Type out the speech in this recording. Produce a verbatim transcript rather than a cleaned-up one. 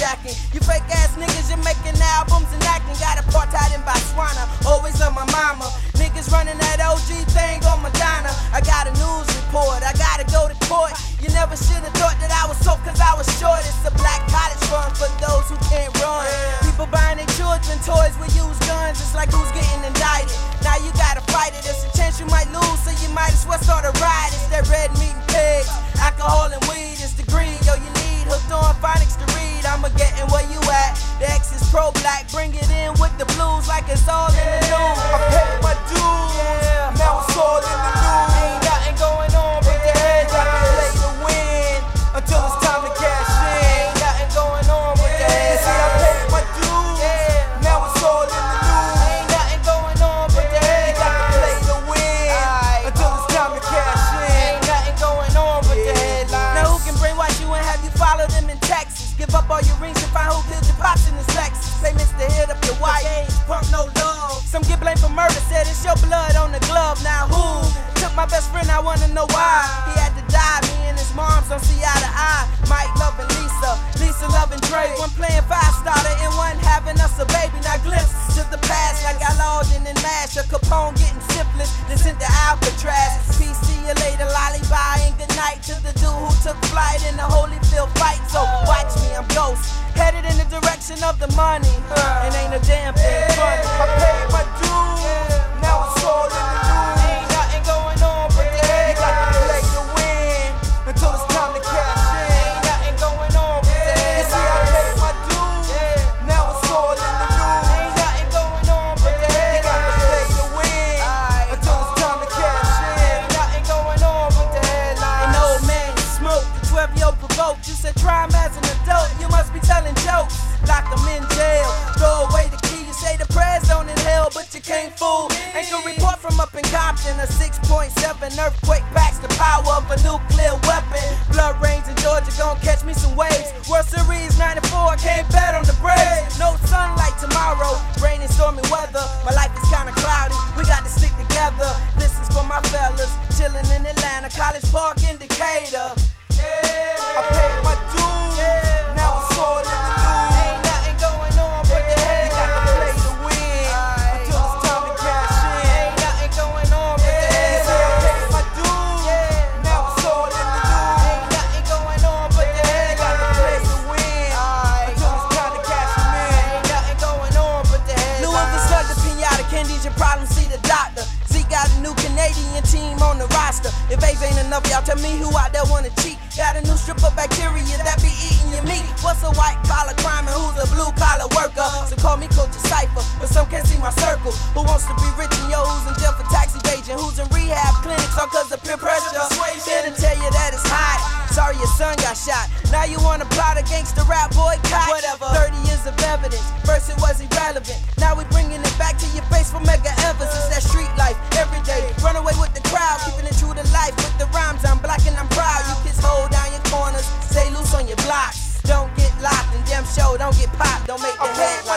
carjacking. You fake ass niggas, you're making albums and acting. Got apartheid in Botswana, always on my mama. Niggas running that O G thing on Madonna. I got a news report, I gotta go to court. You never should've thought that I was soft cause I was short. It's a black college fund for those who can't run. People buying their children toys with used guns. It's like who's getting indicted. Now you gotta fight it. It's a chance you might lose, so you might as well start a riot. It's that red meat and pigs. Alcohol and weed is the greed. Yo, you need hooked on phonics to read. I'ma get in where you at. The X is pro-black. Bring it in with the blues like it's all in the news. I paid my dues. Now it's all in the news. Ain't nothing going on but the heads. I can play to win until it's time to cash in. Ain't nothing going on but the heads. See, I paid my dues. Now it's all in the news. Ain't nothing going on but the heads. I can play to win until it's time to cash in. Ain't nothing going on but the headlines. Now who can brainwash you and have you follow them in Texas? Give up all your rings and find who killed your pops in his Lexus. They missed the hit up your wife. Punk no love. Some get blamed for murder, said it's your blood on the glove. Now who took my best friend? I wanna know why. He had to die. Me and his moms don't see eye to eye. Mike loving Lisa, Lisa loving Dre. One playing five starter and one having us a baby. Now glimpses to the past like I logged in and mash. A Capone getting syphilis, then sent to Alcatraz. P C you later, lullaby and good night to the dude who took flight in the Holyfield fight. So watch me, I'm ghost, headed in the direction of the money, and ain't a damn thing funny. I paid my dues. Now it's all in the news. Ain't nothing going on but the heads. I can play to win until it's time to cash in. Ain't nothing going on but the heads. See, I paid my dues. Now it's all in the news. Ain't nothing going on but the heads. I can play to win until it's time to cash in. Ain't nothing going on but the headlines. An old man smoked, the twelve-year-old provoked. You said try him as an adult, you must be telling jokes. Lock him in jail, throw away the key. You say the prayers don't inhale, but you can't fool. Ain't no report from up in Compton. A six point seven earthquake packs the power of a nuclear weapon. Blood rains in Georgia, gon' catch me some waves. World Series ninety-four, I can't bet on the Braves. No sunlight tomorrow, rain and stormy weather. My life is kinda cloudy, we got to stick together. This is for my fellas, chillin' in Atlanta, College Park in Decatur. I paid my dues. Now it's all in the news. Ain't nothing going on but the headlines. I can play to win until it's time to cash in. Ain't nothing going on but the See, I headlines. paid my dues. Now it's all in the news. Ain't nothing going on but the I can play headlines. to win until it's time to cash them in. Ain't nothing going on but the headlines. Louisville slug the pinata, Candy's your problem, see the doctor. Zeke got a new Canadian team on the roster. If Abe ain't enough, y'all tell me who out there wanna cheat. Got a new strip of bacteria that be eating your meat. What's a white collar crime and who's a blue collar worker? So call me Coach Cypher, but some can't see my circle. Who wants to be rich and yo, who's in jail for tax evasion? Who's in rehab clinics all cause of peer pressure? Here to tell you that it's hot. Sorry your son got shot. Now you wanna plot against the rap boycott? Whatever. thirty years of evidence. First it was irrelevant. Now we bringing it back to your face for mega emphasis. That street life every day. Run away with the crowd, keeping it true to life with the rhymes. I'm black and I'm proud. You kids hold down your corners, stay loose on your blocks. Don't get locked and damn show, don't get popped. Don't make the headlines.